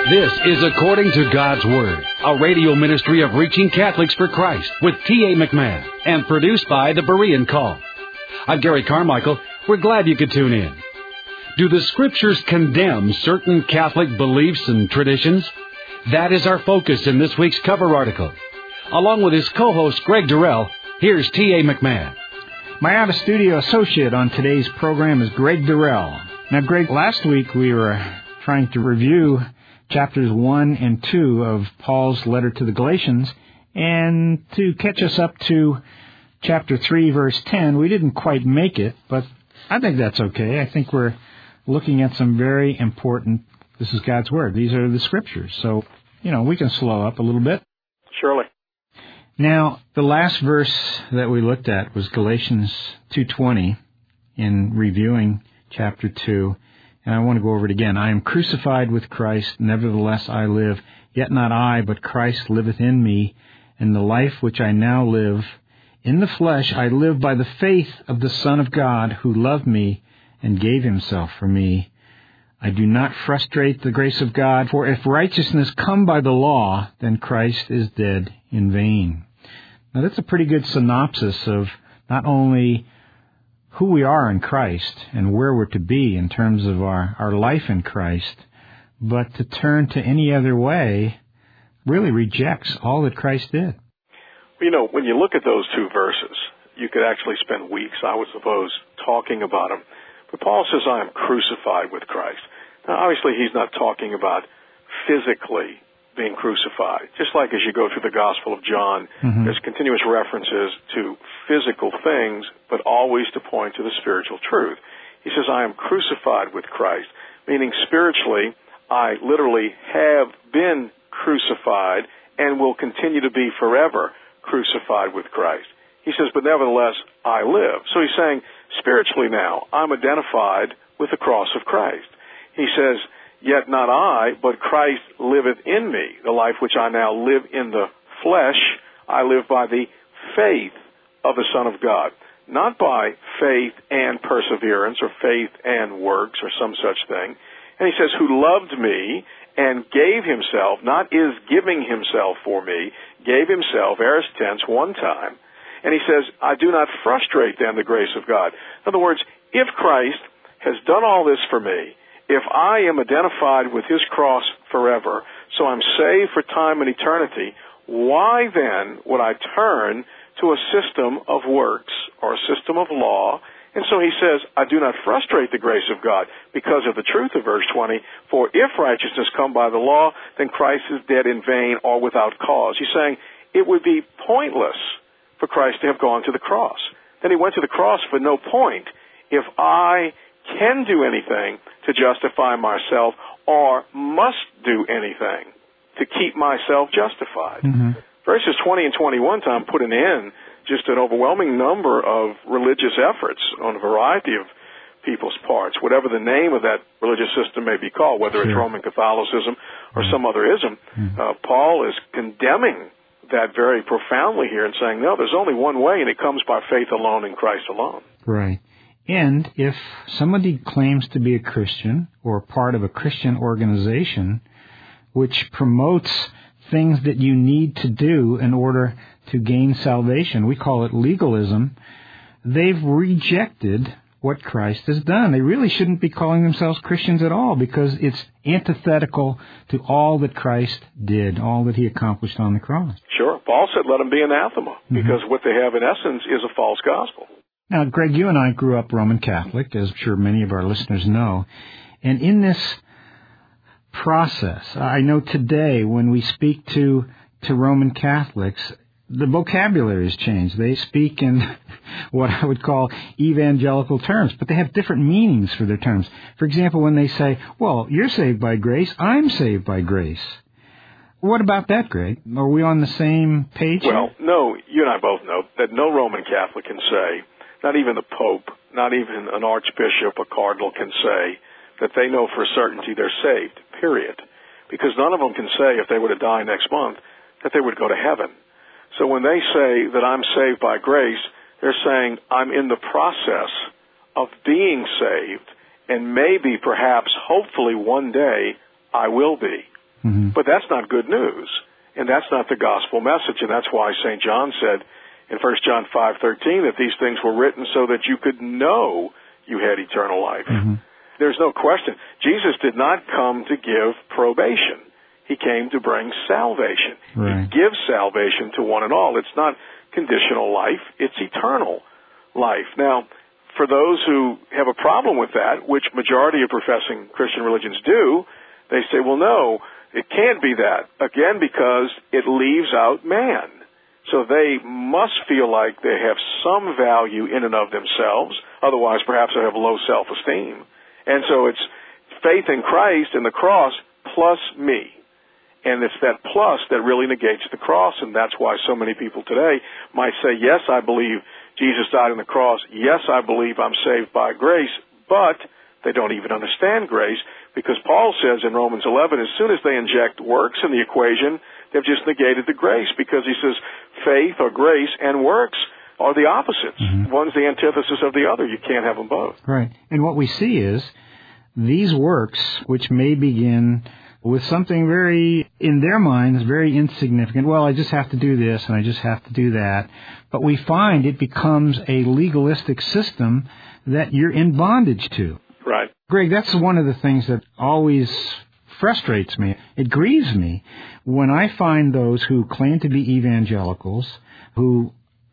This is According to God's Word, a radio ministry of reaching Catholics for Christ with T.A. McMahon and produced by the Berean Call. I'm Gary Carmichael. We're glad you could tune in. Do the Scriptures condemn certain Catholic beliefs and traditions? That is our focus in this week's cover article. Along with his co-host Greg Durrell, here's T.A. McMahon. My out-of-studio associate on today's program is Greg Durrell. Now, Greg, last week we were trying to review chapters 1 and 2 of Paul's letter to the Galatians, and to catch us up to chapter 3, verse 10, we didn't quite make it, but I think that's okay. I think we're looking at some very important, this is God's Word. These are the Scriptures. So, we can slow up a little bit. Surely. Now, the last verse that we looked at was Galatians 2:20 in reviewing chapter 2. And I want to go over it again. I am crucified with Christ, nevertheless I live, yet not I, but Christ liveth in me. And the life which I now live in the flesh, I live by the faith of the Son of God, who loved me and gave himself for me. I do not frustrate the grace of God, for if righteousness come by the law, then Christ is dead in vain. Now that's a pretty good synopsis of not only who we are in Christ and where we're to be in terms of our life in Christ, but to turn to any other way really rejects all that Christ did. When you look at those two verses, you could actually spend weeks, I would suppose, talking about them. But Paul says, I am crucified with Christ. Now, obviously, he's not talking about physically being crucified. Just like as you go through the Gospel of John, there's continuous references to physical things, but always to point to the spiritual truth. He says, I am crucified with Christ, meaning spiritually, I literally have been crucified and will continue to be forever crucified with Christ. He says, but nevertheless, I live. So he's saying, spiritually now, I'm identified with the cross of Christ. He says, yet not I, but Christ liveth in me. The life which I now live in the flesh, I live by the faith of the Son of God. Not by faith and perseverance or faith and works or some such thing. And he says, who loved me and gave himself, not is giving himself for me, gave himself, aorist tense, one time. And he says, I do not frustrate then the grace of God. In other words, if Christ has done all this for me, if I am identified with his cross forever, so I'm saved for time and eternity, why then would I turn to a system of works or a system of law? And so he says, I do not frustrate the grace of God because of the truth of verse 20, for if righteousness come by the law, then Christ is dead in vain or without cause. He's saying it would be pointless for Christ to have gone to the cross. Then he went to the cross for no point. If I can do anything to justify myself or must do anything to keep myself justified. Verses 20 and 21, Tom, put an end just an overwhelming number of religious efforts on a variety of people's parts, whatever the name of that religious system may be called, whether it's Roman Catholicism or some other ism. Paul is condemning that very profoundly here and saying, no, there's only one way, and it comes by faith alone in Christ alone. Right. And if somebody claims to be a Christian or part of a Christian organization which promotes things that you need to do in order to gain salvation, we call it legalism, they've rejected what Christ has done. They really shouldn't be calling themselves Christians at all because it's antithetical to all that Christ did, all that he accomplished on the cross. Sure. Paul said, let them be anathema, because what they have in essence is a false gospel. Now, Greg, you and I grew up Roman Catholic, as I'm sure many of our listeners know. And in this process, I know today when we speak to Roman Catholics, the vocabulary has changed. They speak in what I would call evangelical terms, but they have different meanings for their terms. For example, when they say, well, you're saved by grace, I'm saved by grace. What about that, Greg? Are we on the same page? Well, no, you and I both know that no Roman Catholic can say, not even the Pope, not even an archbishop, a cardinal can say that they know for certainty they're saved, period. Because none of them can say if they were to die next month that they would go to heaven. So when they say that I'm saved by grace, they're saying I'm in the process of being saved, and maybe, perhaps, hopefully one day I will be. But that's not good news, and that's not the gospel message, and that's why St. John said in 1 John 5:13 that these things were written so that you could know you had eternal life. There's no question. Jesus did not come to give probation. He came to bring salvation. Right. He gives salvation to one and all. It's not conditional life. It's eternal life. Now, for those who have a problem with that, which majority of professing Christian religions do, they say, well, no, it can't be that. Again, because it leaves out man. So they must feel like they have some value in and of themselves. Otherwise, perhaps they have low self-esteem. And so it's faith in Christ and the cross plus me. And it's that plus that really negates the cross, and that's why so many people today might say, yes, I believe Jesus died on the cross. Yes, I believe I'm saved by grace, but they don't even understand grace, because Paul says in Romans 11, as soon as they inject works in the equation, they've just negated the grace, because he says faith or grace and works are the opposites. One's the antithesis of the other. You can't have them both. Right. And what we see is these works, which may begin with something very, in their minds, very insignificant. Well, I just have to do this and I just have to do that. But we find it becomes a legalistic system that you're in bondage to. Right. Greg, that's one of the things that always frustrates me. It grieves me when I find those who claim to be evangelicals, who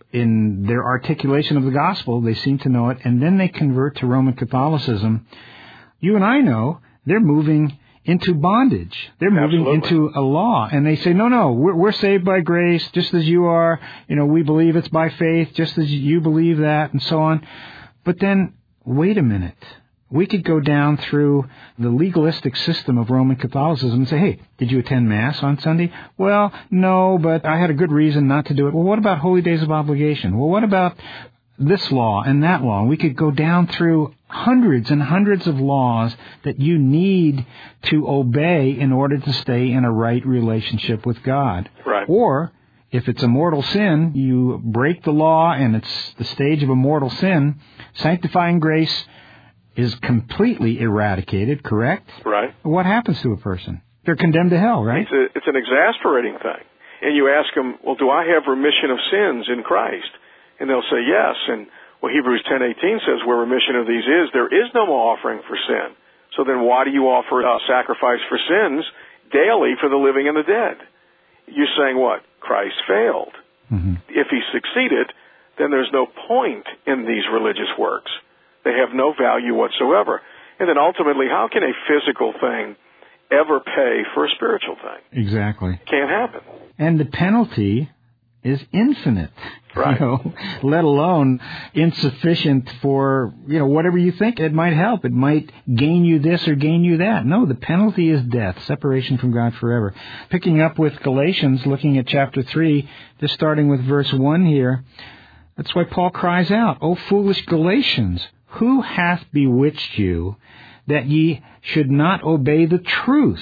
in their articulation of the gospel, they seem to know it, and then they convert to Roman Catholicism. You and I know they're moving into bondage. They're moving into a law. And they say, no, we're saved by grace, just as you are. You know, we believe it's by faith, just as you believe that, and so on. But then, wait a minute. We could go down through the legalistic system of Roman Catholicism and say, hey, did you attend Mass on Sunday? Well, no, but I had a good reason not to do it. Well, what about holy days of obligation? Well, what about this law and that law? We could go down through hundreds and hundreds of laws that you need to obey in order to stay in a right relationship with God. Right. Or, if it's a mortal sin, you break the law and it's the stage of a mortal sin, sanctifying grace is completely eradicated, correct? Right. What happens to a person? They're condemned to hell, right? It's an exasperating thing. And you ask them, well, do I have remission of sins in Christ? And they'll say yes. And well, Hebrews 10:18 says where remission of these is, there is no more offering for sin. So then why do you offer a sacrifice for sins daily for the living and the dead? You're saying what? Christ failed. If he succeeded, then there's no point in these religious works. They have no value whatsoever. And then ultimately, how can a physical thing ever pay for a spiritual thing? Exactly. Can't happen. And the penalty is infinite, right. Let alone insufficient for, whatever you think it might help. It might gain you this or gain you that. No, the penalty is death, separation from God forever. Picking up with Galatians, looking at chapter 3, just starting with verse 1 here, that's why Paul cries out, O foolish Galatians, who hath bewitched you that ye should not obey the truth,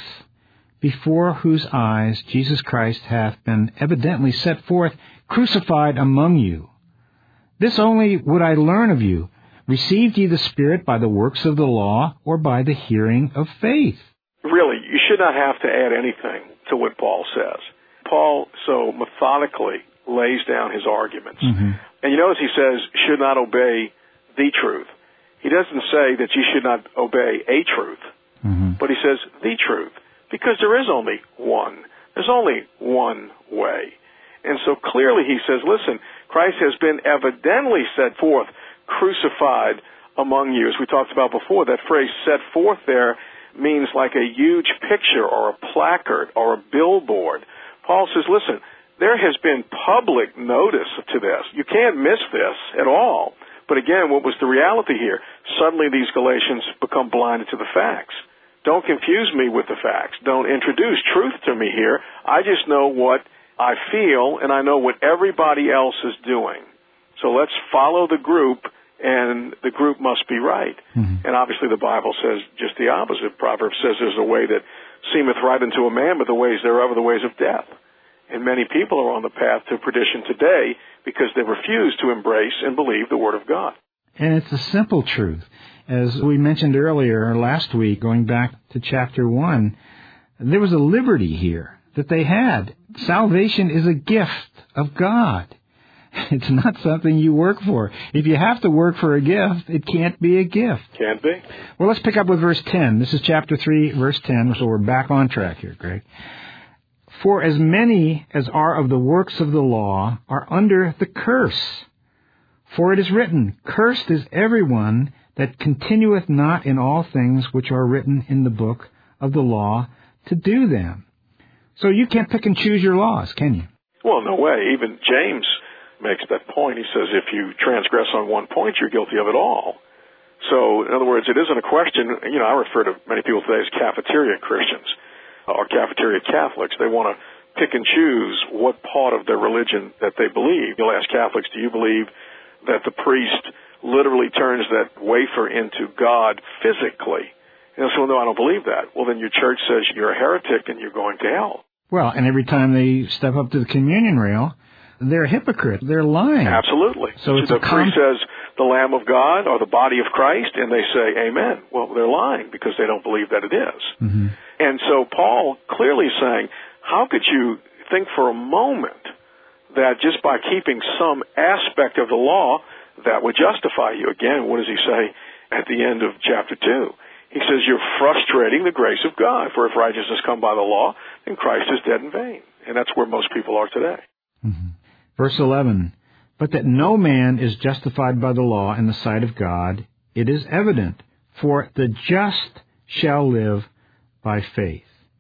before whose eyes Jesus Christ hath been evidently set forth, crucified among you? This only would I learn of you. Received ye the Spirit by the works of the law, or by the hearing of faith? Really, you should not have to add anything to what Paul says. Paul so methodically lays down his arguments. And you notice he says, should not obey the truth. He doesn't say that you should not obey a truth, but he says the truth. Because there is only one. There's only one way. And so clearly he says, listen, Christ has been evidently set forth, crucified among you. As we talked about before, that phrase set forth there means like a huge picture or a placard or a billboard. Paul says, listen, there has been public notice to this. You can't miss this at all. But again, what was the reality here? Suddenly these Galatians become blinded to the facts. Don't confuse me with the facts. Don't introduce truth to me here. I just know what I feel, and I know what everybody else is doing. So let's follow the group, and the group must be right. And obviously the Bible says just the opposite. Proverbs says there's a way that seemeth right unto a man, but the ways thereof are the ways of death. And many people are on the path to perdition today because they refuse to embrace and believe the Word of God. And it's a simple truth. As we mentioned earlier, last week, going back to chapter 1, there was a liberty here that they had. Salvation is a gift of God. It's not something you work for. If you have to work for a gift, it can't be a gift. Can't be. Well, let's pick up with verse 10. This is chapter 3, verse 10, so we're back on track here, Greg. For as many as are of the works of the law are under the curse. For it is written, Cursed is everyone that continueth not in all things which are written in the book of the law to do them. So you can't pick and choose your laws, can you? Well, no way. Even James makes that point. He says if you transgress on one point, you're guilty of it all. So, in other words, it isn't a question, I refer to many people today as cafeteria Christians or cafeteria Catholics. They want to pick and choose what part of their religion that they believe. You'll ask Catholics, do you believe that the priest literally turns that wafer into God physically? And so, no, I don't believe that. Well, then your church says you're a heretic and you're going to hell. Well, and every time they step up to the communion rail, they're a hypocrite. They're lying. Absolutely. So it's the priest says the Lamb of God or the body of Christ, and they say amen. Well, they're lying because they don't believe that it is. Mm-hmm. And so Paul clearly is saying, how could you think for a moment that just by keeping some aspect of the law that would justify you? Again, what does he say at the end of chapter 2? He says, you're frustrating the grace of God. For if righteousness come by the law, then Christ is dead in vain. And that's where most people are today. Mm-hmm. Verse 11, but that no man is justified by the law in the sight of God, it is evident, for the just shall live by faith.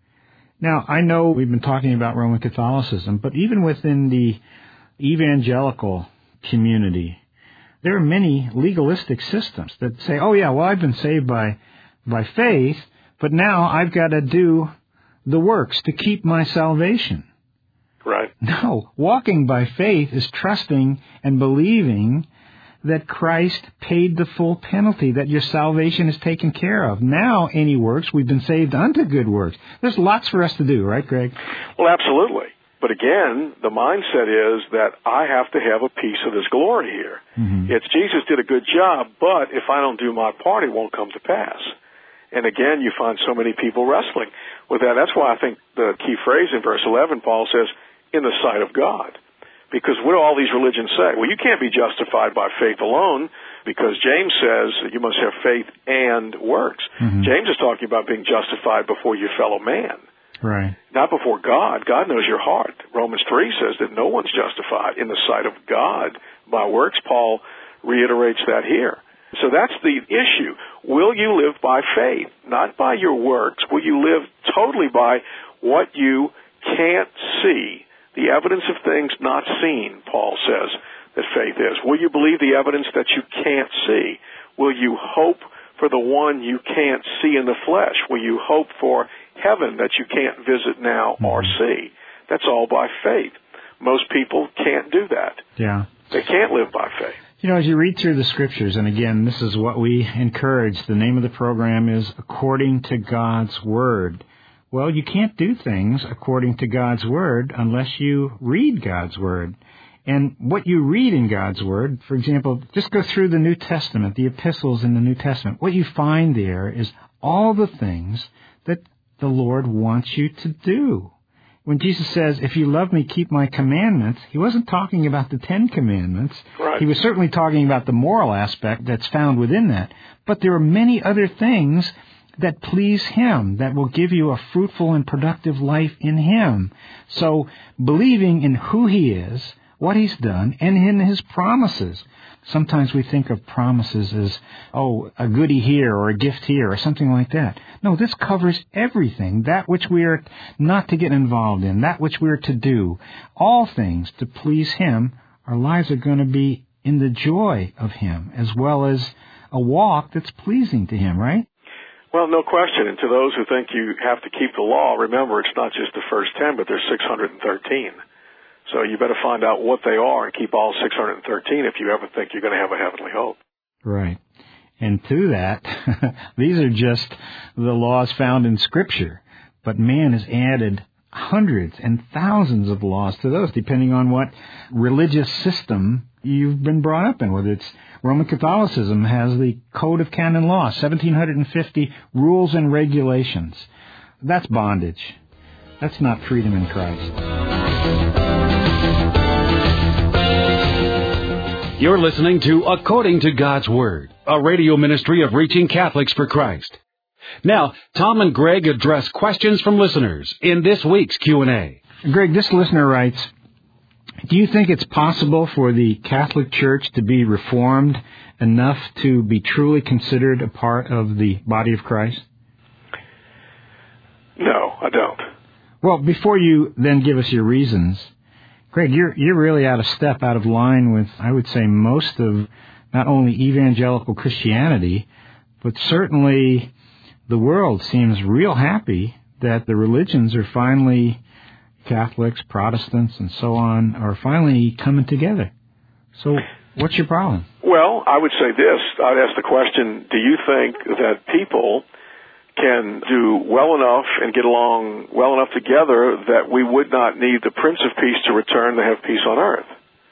Now, I know we've been talking about Roman Catholicism, but even within the evangelical community, there are many legalistic systems that say, oh yeah, well, I've been saved by faith, but now I've got to do the works to keep my salvation. Right. No, walking by faith is trusting and believing that Christ paid the full penalty, that your salvation is taken care of. Now, any works, we've been saved unto good works. There's lots for us to do, right, Greg? Well, absolutely. But again, the mindset is that I have to have a piece of this glory here. Mm-hmm. It's Jesus did a good job, but if I don't do my part, it won't come to pass. And again, you find so many people wrestling with that. That's why I think the key phrase in verse 11, Paul says, in the sight of God. Because what do all these religions say? Well, you can't be justified by faith alone, because James says you must have faith and works. Mm-hmm. James is talking about being justified before your fellow man. Right. Not before God. God knows your heart. Romans 3 says that no one's justified in the sight of God by works. Paul reiterates that here. So that's the issue. Will you live by faith? Not by your works. Will you live totally by what you can't see? The evidence of things not seen, Paul says, that faith is. Will you believe the evidence that you can't see? Will you hope for the one you can't see in the flesh? Will you hope for heaven that you can't visit now or see? That's all by faith. Most people can't do that. Yeah. They can't live by faith. As you read through the Scriptures, and again, this is what we encourage. The name of the program is According to God's Word. Well, you can't do things according to God's Word unless you read God's Word. And what you read in God's Word, for example, just go through the New Testament, the epistles in the New Testament. What you find there is all the things that the Lord wants you to do. When Jesus says, if you love me, keep my commandments, he wasn't talking about the 10 Commandments. Right. He was certainly talking about the moral aspect that's found within that. But there are many other things that please him, that will give you a fruitful and productive life in him. So believing in who he is, what he's done, and in his promises. Sometimes we think of promises as, a goodie here or a gift here or something like that. No, this covers everything, that which we are not to get involved in, that which we are to do. All things to please him. Our lives are going to be in the joy of him, as well as a walk that's pleasing to him, right? Well, no question. And to those who think you have to keep the law, remember it's not just the first 10, but there's 613. So you better find out what they are and keep all 613 if you ever think you're going to have a heavenly hope. Right. And to that, these are just the laws found in Scripture. But man has added hundreds and thousands of laws to those, depending on what religious system you've been brought up in, whether it's Roman Catholicism has the Code of Canon Law, 1,750 rules and regulations. that's bondage. That's not freedom in Christ. You're listening to According to God's Word, a radio ministry of Reaching Catholics for Christ. Now, Tom and Greg address questions from listeners in this week's Q&A. Greg, this listener writes, do you think it's possible for the Catholic Church to be reformed enough to be truly considered a part of the body of Christ? No, I don't. Well, before you then give us your reasons, Greg, you're really out of step, out of line with, I would say, most of not only evangelical Christianity, but certainly the world seems real happy that the religions are finally, Catholics, Protestants, and so on, are finally coming together. So what's your problem? Well, I would say this. I'd ask the question, do you think that people can do well enough and get along well enough together that we would not need the Prince of Peace to return to have peace on earth?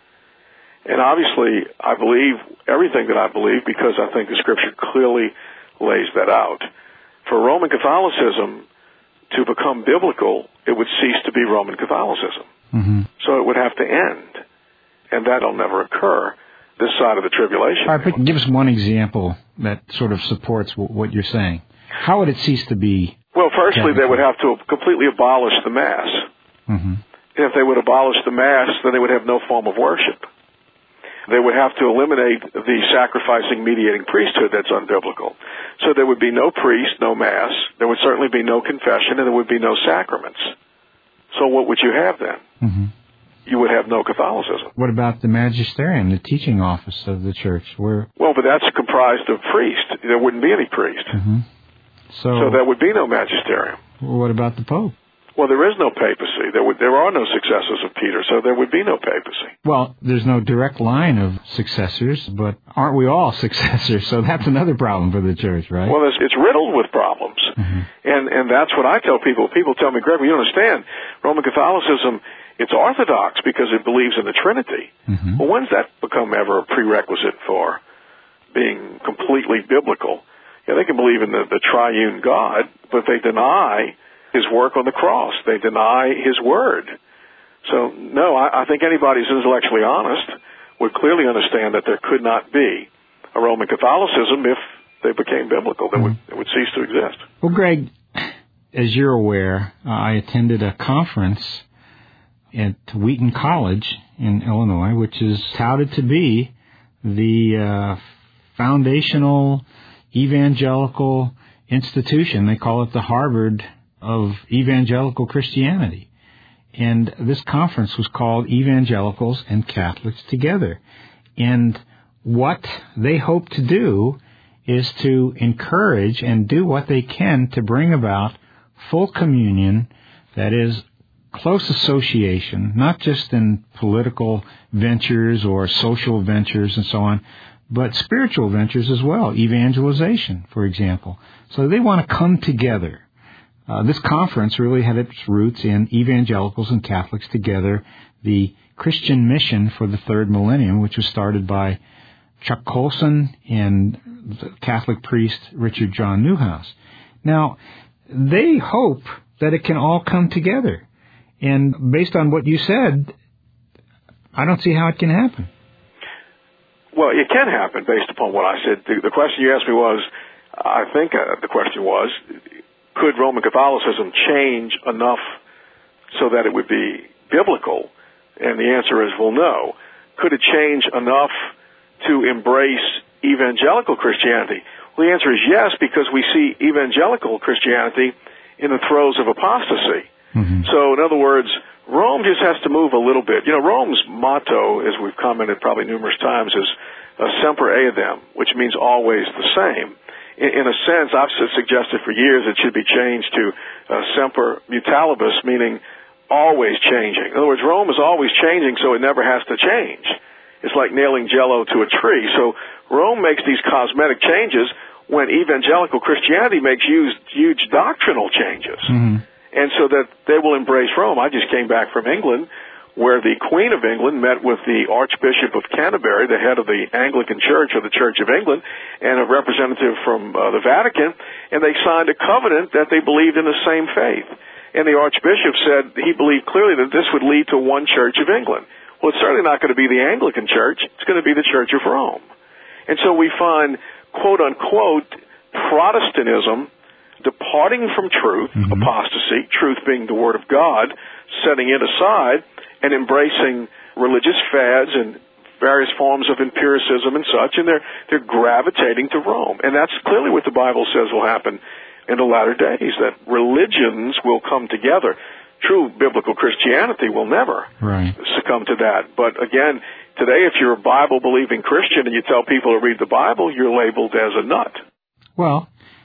And obviously, I believe everything that I believe because I think the Scripture clearly lays that out. For Roman Catholicism to become biblical, it would cease to be Roman Catholicism. Mm-hmm. So it would have to end. And that'll never occur this side of the tribulation. All right, but give us one example that sort of supports what you're saying. How would it cease to be? Well, firstly, they would have to completely abolish the Mass. Mm-hmm. And if they would abolish the Mass, then they would have no form of worship. They would have to eliminate the sacrificing, mediating priesthood that's unbiblical. So there would be no priest, no Mass. There would certainly be no confession, and there would be no sacraments. So what would you have then? Mm-hmm. You would have no Catholicism. What about the magisterium, the teaching office of the Church? Well, but that's comprised of priests. There wouldn't be any priest. Mm-hmm. So there would be no magisterium. What about the Pope? Well, there is no papacy. There are no successors of Peter, so there would be no papacy. Well, there's no direct line of successors, but aren't we all successors? So that's another problem for the Church, right? Well, it's riddled with problems. Mm-hmm. And that's what I tell people. People tell me, Greg, you understand, Roman Catholicism, it's orthodox because it believes in the Trinity. Mm-hmm. Well, when's that become ever a prerequisite for being completely biblical? Yeah, they can believe in the triune God, but they deny His work on the cross. They deny His word. So, no, I think anybody who's intellectually honest would clearly understand that there could not be a Roman Catholicism if they became biblical. It would cease to exist. Well, Greg, as you're aware, I attended a conference at Wheaton College in Illinois, which is touted to be the foundational evangelical institution. They call it the Harvard of evangelical Christianity. And this conference was called Evangelicals and Catholics Together. And what they hope to do is to encourage and do what they can to bring about full communion, that is, close association, not just in political ventures or social ventures and so on, but spiritual ventures as well, evangelization, for example. So they want to come together. This conference really had its roots in Evangelicals and Catholics Together, the Christian mission for the third millennium, which was started by Chuck Colson and the Catholic priest Richard John Newhouse. Now, they hope that it can all come together. And based on what you said, I don't see how it can happen. Well, it can happen based upon what I said. The question you asked me was, I think the question was, could Roman Catholicism change enough so that it would be biblical? And the answer is, well, no. Could it change enough to embrace evangelical Christianity? Well, the answer is yes, because we see evangelical Christianity in the throes of apostasy. Mm-hmm. So, in other words, Rome just has to move a little bit. You know, Rome's motto, as we've commented probably numerous times, is semper eadem, which means always the same. In a sense, I've suggested for years it should be changed to semper mutalibus, meaning always changing. In other words, Rome is always changing, so it never has to change. It's like nailing Jell-O to a tree. So Rome makes these cosmetic changes when evangelical Christianity makes huge doctrinal changes. Mm-hmm. And so that they will embrace Rome. I just came back from England, where the Queen of England met with the Archbishop of Canterbury, the head of the Anglican Church or the Church of England, and a representative from the Vatican, and they signed a covenant that they believed in the same faith. And the Archbishop said he believed clearly that this would lead to one Church of England. Well, it's certainly not going to be the Anglican Church. It's going to be the Church of Rome. And so we find, quote-unquote, Protestantism departing from truth, apostasy, truth being the Word of God, setting it aside, and embracing religious fads and various forms of empiricism and such, and they're gravitating to Rome. And that's clearly what the Bible says will happen in the latter days, that religions will come together. True biblical Christianity will never succumb to that. But again, today if you're a Bible-believing Christian and you tell people to read the Bible, you're labeled as a nut. Well,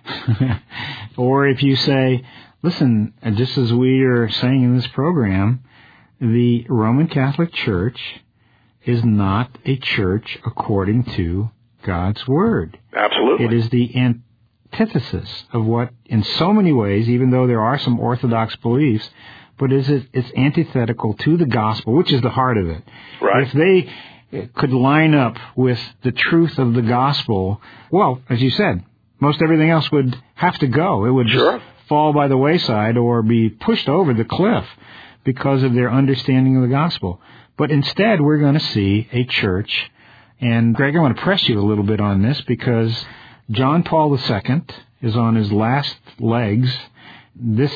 or if you say, listen, just as we are saying in this program, the Roman Catholic Church is not a church according to God's Word. Absolutely. It is the antithesis of what, in so many ways, even though there are some orthodox beliefs, but it's antithetical to the gospel, which is the heart of it. Right. If they could line up with the truth of the gospel, well, as you said, most everything else would have to go. It would just fall by the wayside or be pushed over the cliff because of their understanding of the gospel. But instead, we're going to see a church, and Greg, I want to press you a little bit on this because John Paul II is on his last legs. This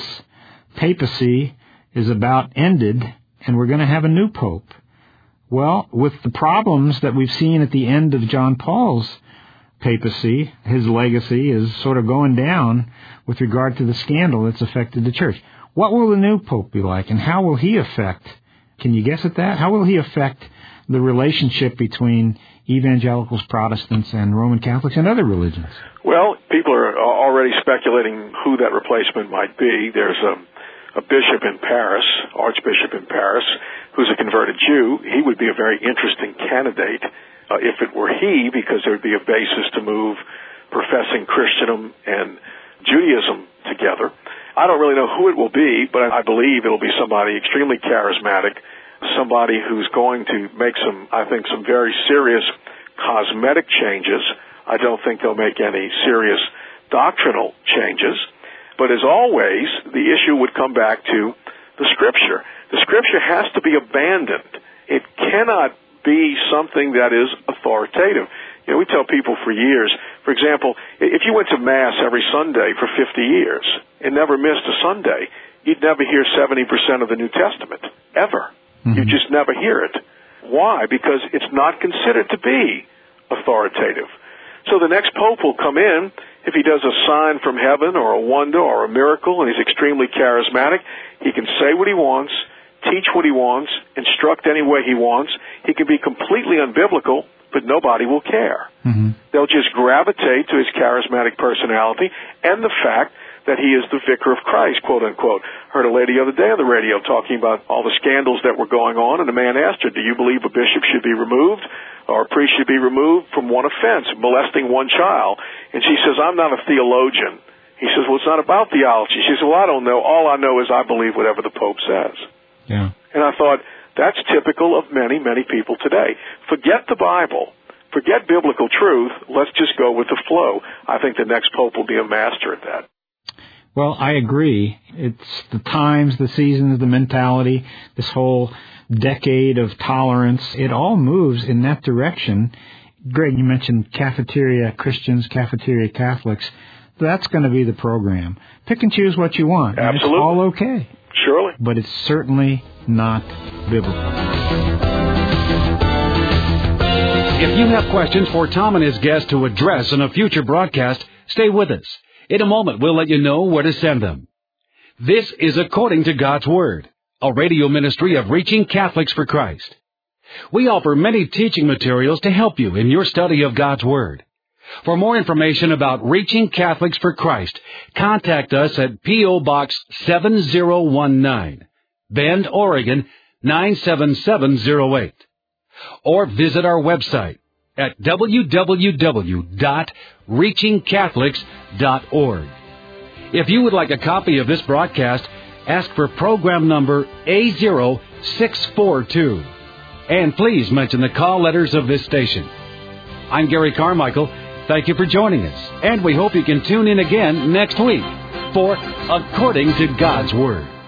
papacy is about ended, and we're going to have a new pope. Well, with the problems that we've seen at the end of John Paul's papacy, his legacy is sort of going down with regard to the scandal that's affected the church. What will the new pope be like, and how will he affect, can you guess at that? How will he affect the relationship between evangelicals, Protestants, and Roman Catholics and other religions? Well, people are already speculating who that replacement might be. There's a bishop in Paris, archbishop in Paris, who's a converted Jew. He would be a very interesting candidate if it were he, because there would be a basis to move professing Christendom and Judaism together. I don't really know who it will be, but I believe it'll be somebody extremely charismatic, somebody who's going to make some very serious cosmetic changes. I don't think they'll make any serious doctrinal changes. But as always, the issue would come back to the Scripture. The Scripture has to be abandoned. It cannot be something that is authoritative. You know, we tell people for years, for example, if you went to Mass every Sunday for 50 years and never missed a Sunday, you'd never hear 70% of the New Testament, ever. You just never hear it. Why? Because it's not considered to be authoritative. So the next pope will come in, if he does a sign from heaven or a wonder or a miracle, and he's extremely charismatic, he can say what he wants, teach what he wants, instruct any way he wants. He can be completely unbiblical, but nobody will care. They'll just gravitate to his charismatic personality and the fact that he is the vicar of Christ, quote unquote. Heard a lady the other day on the radio talking about all the scandals that were going on, and a man asked her, do you believe a bishop should be removed or a priest should be removed from one offense, molesting one child? And she says, I'm not a theologian. He says, well, it's not about theology. She says, well, I don't know. All I know is I believe whatever the Pope says. Yeah. And I thought, that's typical of many, many people today. Forget the Bible. Forget biblical truth. Let's just go with the flow. I think the next Pope will be a master at that. Well, I agree. It's the times, the seasons, the mentality, this whole decade of tolerance. It all moves in that direction. Greg, you mentioned cafeteria Christians, cafeteria Catholics. That's going to be the program. Pick and choose what you want. Absolutely. It's all okay. Surely. But it's certainly not biblical. If you have questions for Tom and his guests to address in a future broadcast, stay with us. In a moment, we'll let you know where to send them. This is According to God's Word, a radio ministry of Reaching Catholics for Christ. We offer many teaching materials to help you in your study of God's Word. For more information about Reaching Catholics for Christ, contact us at P.O. Box 7019, Bend, Oregon 97708. Or visit our website at www.reachingcatholics.org. If you would like a copy of this broadcast ask for program number A0642. And please mention the call letters of this station. I'm Gary Carmichael. Thank you for joining us. And we hope you can tune in again next week for According to God's Word.